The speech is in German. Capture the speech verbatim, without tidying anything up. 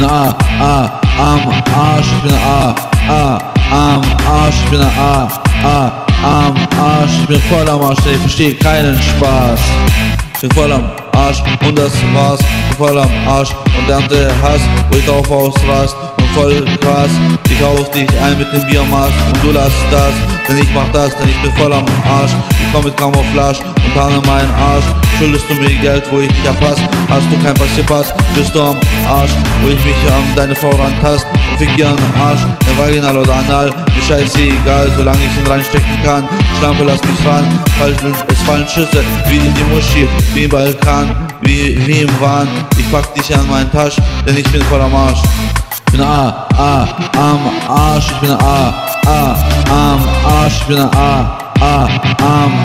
bin A, A, am Arsch, ich bin A, A, am Arsch, ich bin A, A, am Arsch, ich bin voll am Arsch, ich verstehe keinen Spaß. Ich bin voll am Arsch und das war's, ich bin voll am Arsch und ernte Hass, wo ich drauf ausrast und voll krass. Ich hauch dich ein mit dem Biermaß und du lass das, denn ich mach das, denn ich bin voll am Arsch. Ich komm mit Camouflage und tarne meinen Arsch. Schuldest du mir Geld, wo ich dich erfass? Hast du kein Passierpass, bist du am Arsch, wo ich mich an deine Frau rantast und fick dir an den Arsch, der Vaginal oder Anal, mir scheißegal, solange ich ihn reinstecken kann. Schlampe, lass mich ran, es fallen Schüsse wie in die Muschi, wie im Balkan, wie, wie im Wahn. Ich pack dich an meinen Tasch, denn ich bin voll am Arsch. Ich bin A, A, am Arsch, ich bin A, A, am Arsch, ich bin A, A, am